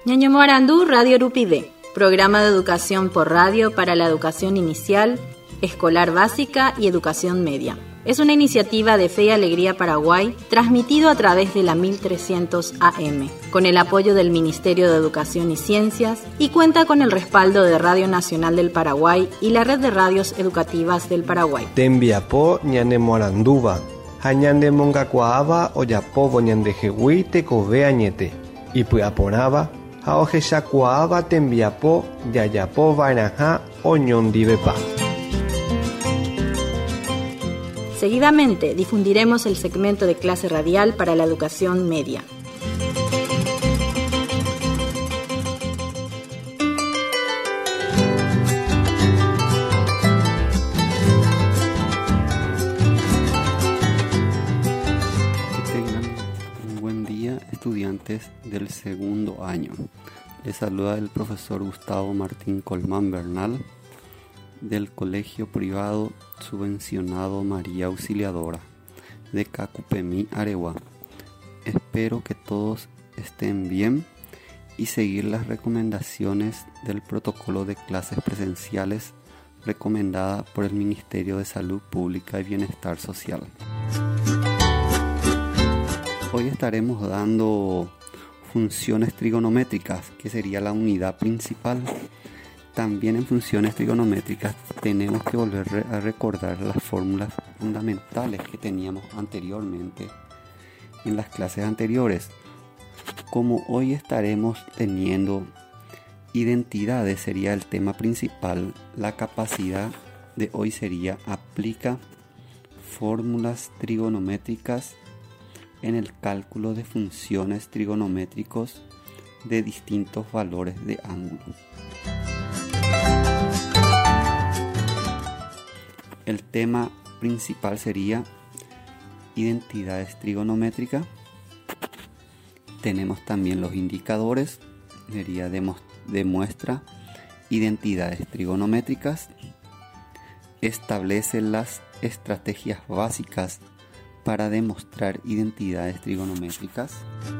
Ñaño Morandú, Radio Rupide, programa de educación por radio para la educación inicial, escolar básica y educación media. Es una iniciativa de Fe y Alegría Paraguay, transmitido a través de la 1300 AM, con el apoyo del Ministerio de Educación y Ciencias, y cuenta con el respaldo de Radio Nacional del Paraguay y la Red de Radios Educativas del Paraguay. Tembiapo ñane moranduba, hañande mongacuaaba oyapobo ñande jehui tekove añete, y puyaporaba, haoje shakuaaba tembiapo yayapo vainaja oñondivepa. Seguidamente difundiremos el segmento de clase radial para la educación media. Que tengan un buen día, estudiantes del segundo año. Les saluda el profesor Gustavo Martín Colmán Bernal, del Colegio Privado Subvencionado María Auxiliadora de Cacupemí, Areguá. Espero que todos estén bien y seguir las recomendaciones del protocolo de clases presenciales recomendada por el Ministerio de Salud Pública y Bienestar Social. Hoy estaremos dando funciones trigonométricas, que sería la unidad principal. También en funciones trigonométricas tenemos que volver a recordar las fórmulas fundamentales que teníamos anteriormente en las clases anteriores. Como hoy estaremos teniendo identidades, sería el tema principal, la capacidad de hoy sería aplica fórmulas trigonométricas en el cálculo de funciones trigonométricos de distintos valores de ángulo. El tema principal sería identidades trigonométricas. Tenemos también los indicadores, sería demuestra identidades trigonométricas. Establece las estrategias básicas para demostrar identidades trigonométricas.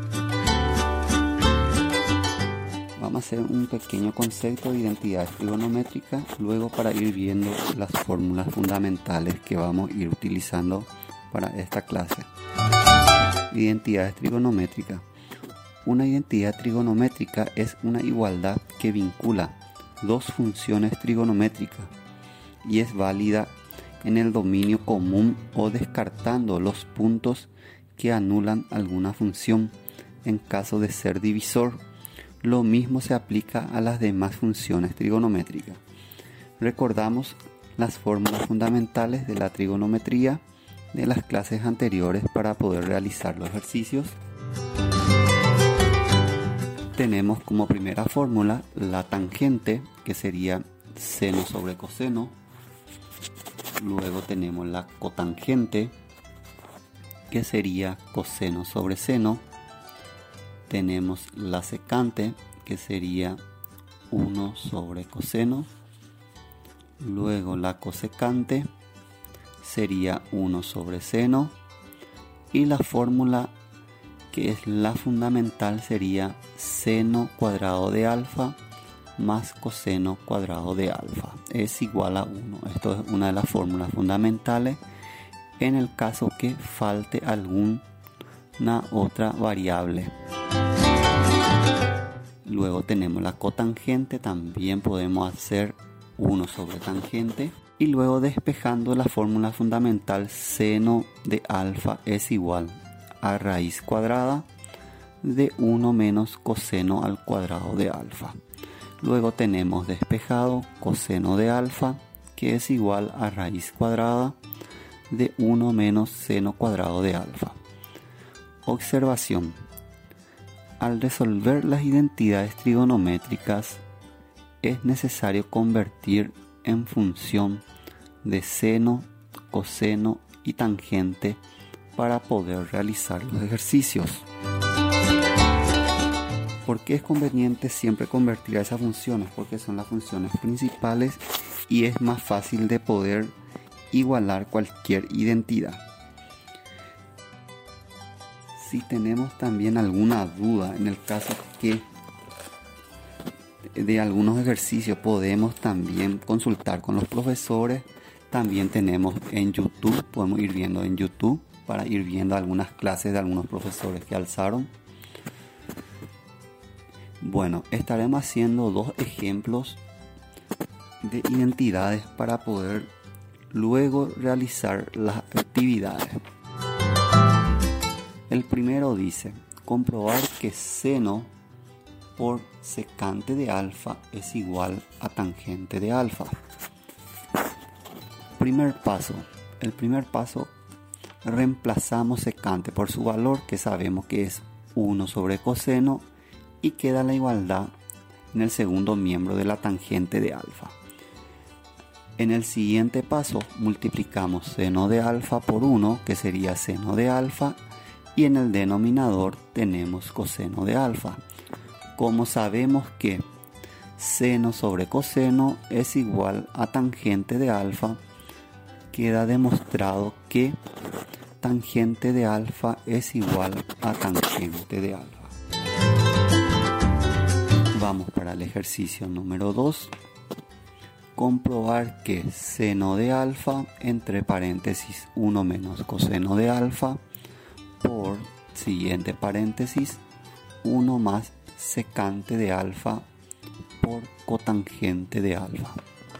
Vamos a hacer un pequeño concepto de identidades trigonométricas, luego para ir viendo las fórmulas fundamentales que vamos a ir utilizando para esta clase. Identidades trigonométricas. Una identidad trigonométrica es una igualdad que vincula dos funciones trigonométricas y es válida en el dominio común o descartando los puntos que anulan alguna función en caso de ser divisor. Lo mismo se aplica a las demás funciones trigonométricas. Recordamos las fórmulas fundamentales de la trigonometría de las clases anteriores para poder realizar los ejercicios. Tenemos como primera fórmula la tangente, que sería seno sobre coseno. Luego tenemos la cotangente, que sería coseno sobre seno. Tenemos la secante, que sería 1 sobre coseno. Luego la cosecante sería 1 sobre seno. Y la fórmula que es la fundamental sería seno cuadrado de alfa más coseno cuadrado de alfa es igual a 1. Esto es una de las fórmulas fundamentales en el caso que falte alguna otra variable. Luego tenemos la cotangente, también podemos hacer 1 sobre tangente. Y luego despejando la fórmula fundamental, seno de alfa es igual a raíz cuadrada de 1 menos coseno al cuadrado de alfa. Luego tenemos despejado coseno de alfa, que es igual a raíz cuadrada de 1 menos seno cuadrado de alfa. Observación. Al resolver las identidades trigonométricas, es necesario convertir en función de seno, coseno y tangente para poder realizar los ejercicios. ¿Por qué es conveniente siempre convertir a esas funciones? Porque son las funciones principales y es más fácil de poder igualar cualquier identidad. Si tenemos también alguna duda, en el caso que de algunos ejercicios podemos también consultar con los profesores. También tenemos en YouTube, podemos ir viendo en YouTube para ir viendo algunas clases de algunos profesores que alzaron. Bueno, estaremos haciendo 2 ejemplos de identidades para poder luego realizar las actividades. El primero dice, comprobar que seno por secante de alfa es igual a tangente de alfa. El primer paso, reemplazamos secante por su valor, que sabemos que es 1 sobre coseno, y queda la igualdad en el segundo miembro de la tangente de alfa. En el siguiente paso multiplicamos seno de alfa por 1, que sería seno de alfa, y en el denominador tenemos coseno de alfa. Como sabemos que seno sobre coseno es igual a tangente de alfa, queda demostrado que tangente de alfa es igual a tangente de alfa. Vamos para el ejercicio número 2. Comprobar que seno de alfa, entre paréntesis 1 menos coseno de alfa, por siguiente paréntesis 1 más secante de alfa por cotangente de alfa.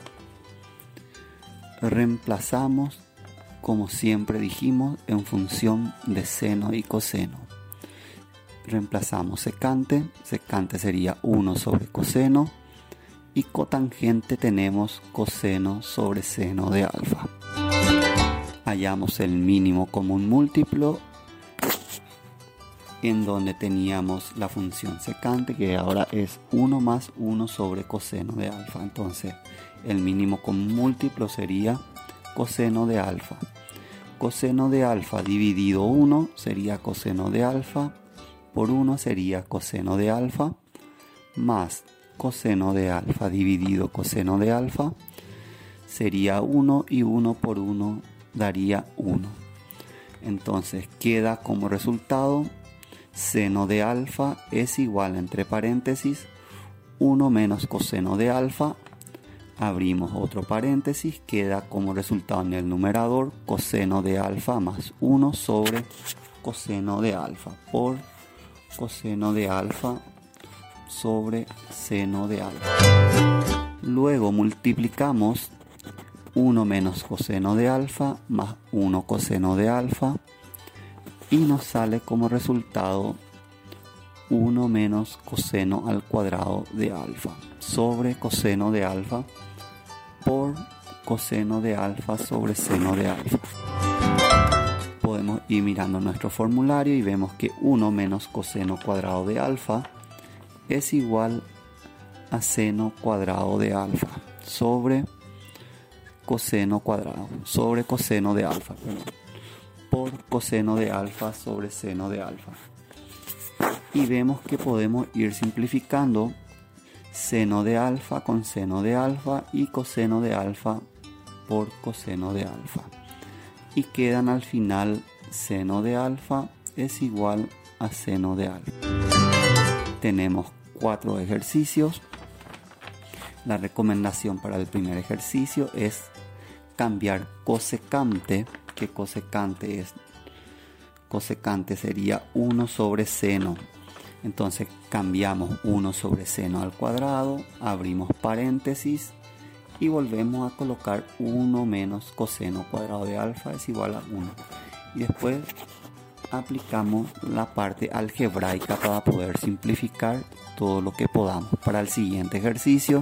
Reemplazamos, como siempre dijimos, en función de seno y coseno. Reemplazamos secante sería 1 sobre coseno, y cotangente tenemos coseno sobre seno de alfa. Hallamos el mínimo común múltiplo en donde teníamos la función secante, que ahora es 1 más 1 sobre coseno de alfa. Entonces el mínimo común múltiplo sería coseno de alfa. Coseno de alfa dividido 1 sería coseno de alfa, por 1 sería coseno de alfa, más coseno de alfa dividido coseno de alfa sería 1, y 1 por 1 daría 1. Entonces queda como resultado seno de alfa es igual, entre paréntesis, 1 menos coseno de alfa. Abrimos otro paréntesis, queda como resultado en el numerador coseno de alfa más 1 sobre coseno de alfa por coseno de alfa sobre seno de alfa. Luego multiplicamos 1 menos coseno de alfa más 1 coseno de alfa, y nos sale como resultado 1 menos coseno al cuadrado de alfa sobre coseno de alfa por coseno de alfa sobre seno de alfa. Podemos ir mirando nuestro formulario y vemos que 1 menos coseno cuadrado de alfa es igual a seno cuadrado de alfa sobre coseno cuadrado sobre coseno de alfa, por coseno de alfa sobre seno de alfa. Y vemos que podemos ir simplificando seno de alfa con seno de alfa y coseno de alfa por coseno de alfa. Y quedan al final seno de alfa es igual a seno de alfa. Tenemos 4 ejercicios. La recomendación para el primer ejercicio es cambiar cosecante, que cosecante es, cosecante sería 1 sobre seno. Entonces cambiamos 1 sobre seno al cuadrado, abrimos paréntesis y volvemos a colocar 1 menos coseno cuadrado de alfa es igual a 1. Y después aplicamos la parte algebraica para poder simplificar todo lo que podamos. Para el siguiente ejercicio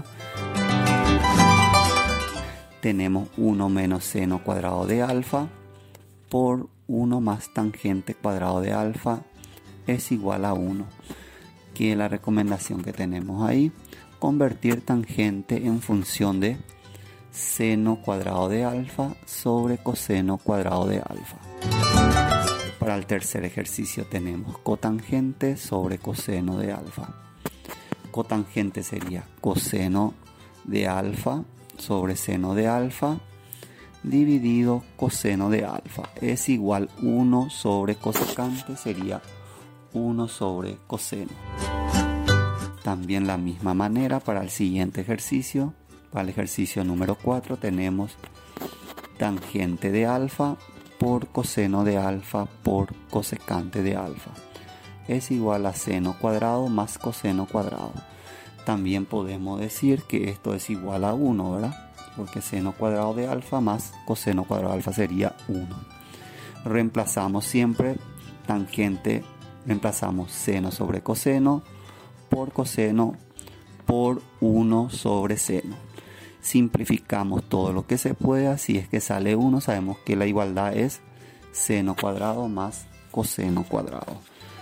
tenemos 1 menos seno cuadrado de alfa por 1 más tangente cuadrado de alfa es igual a 1. Que la recomendación que tenemos ahí, convertir tangente en función de seno cuadrado de alfa sobre coseno cuadrado de alfa. Para el tercer ejercicio tenemos cotangente sobre coseno de alfa. Cotangente sería coseno de alfa sobre seno de alfa dividido coseno de alfa es igual 1 sobre cosecante, sería 1 sobre coseno. También la misma manera para el siguiente ejercicio. Para el ejercicio número 4 tenemos tangente de alfa por coseno de alfa por cosecante de alfa. Es igual a seno cuadrado más coseno cuadrado. También podemos decir que esto es igual a 1, ¿verdad? Porque seno cuadrado de alfa más coseno cuadrado de alfa sería 1. Reemplazamos siempre tangente, reemplazamos seno sobre coseno por coseno por 1 sobre seno. Simplificamos todo lo que se pueda. Si es que sale 1, sabemos que la igualdad es seno cuadrado más coseno cuadrado.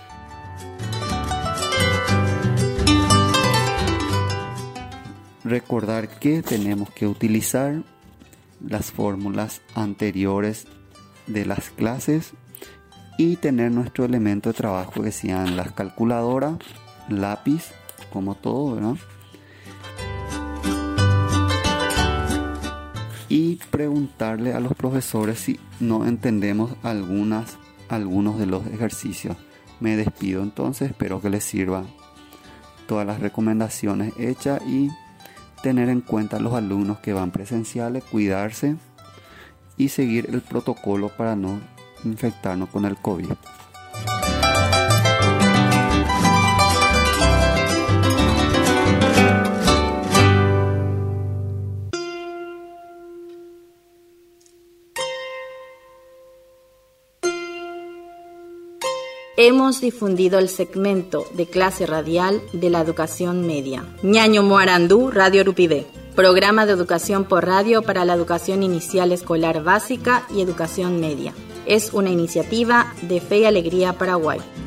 Recordar que tenemos que utilizar las fórmulas anteriores de las clases y tener nuestro elemento de trabajo, que sean las calculadoras, lápiz, como todo, ¿verdad? Y preguntarle a los profesores si no entendemos algunos de los ejercicios. Me despido entonces, espero que les sirvan todas las recomendaciones hechas y tener en cuenta a los alumnos que van presenciales, cuidarse y seguir el protocolo para no infectarnos con el COVID. Hemos difundido el segmento de clase radial de la educación media. Ñaño Moarandú, Radio Urupide. Programa de educación por radio para la educación inicial escolar básica y educación media. Es una iniciativa de Fe y Alegría Paraguay.